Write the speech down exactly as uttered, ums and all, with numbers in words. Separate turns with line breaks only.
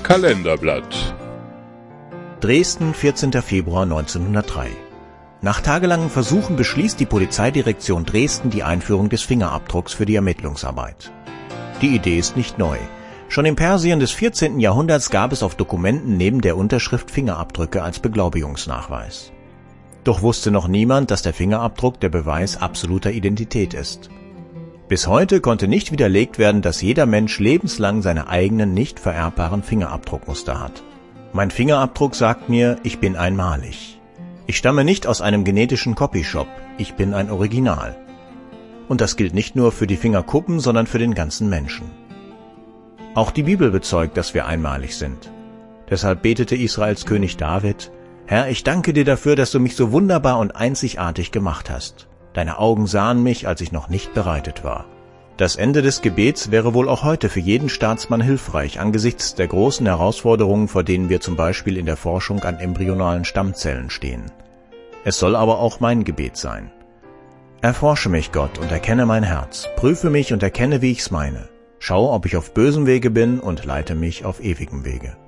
Kalenderblatt.
Dresden, vierzehnter Februar neunzehnhundertdrei. Nach tagelangen Versuchen beschließt die Polizeidirektion Dresden die Einführung des Fingerabdrucks für die Ermittlungsarbeit. Die Idee ist nicht neu. Schon in Persien des vierzehnten Jahrhunderts gab es auf Dokumenten neben der Unterschrift Fingerabdrücke als Beglaubigungsnachweis. Doch wusste noch niemand, dass der Fingerabdruck der Beweis absoluter Identität ist. Bis heute konnte nicht widerlegt werden, dass jeder Mensch lebenslang seine eigenen nicht vererbbaren Fingerabdruckmuster hat. Mein Fingerabdruck sagt mir, ich bin einmalig. Ich stamme nicht aus einem genetischen Copyshop, ich bin ein Original. Und das gilt nicht nur für die Fingerkuppen, sondern für den ganzen Menschen. Auch die Bibel bezeugt, dass wir einmalig sind. Deshalb betete Israels König David: Herr, ich danke dir dafür, dass du mich so wunderbar und einzigartig gemacht hast. Deine Augen sahen mich, als ich noch nicht bereitet war. Das Ende des Gebets wäre wohl auch heute für jeden Staatsmann hilfreich angesichts der großen Herausforderungen, vor denen wir zum Beispiel in der Forschung an embryonalen Stammzellen stehen. Es soll aber auch mein Gebet sein. Erforsche mich, Gott, und erkenne mein Herz. Prüfe mich und erkenne, wie ich's meine. Schau, ob ich auf bösem Wege bin, und leite mich auf ewigem Wege.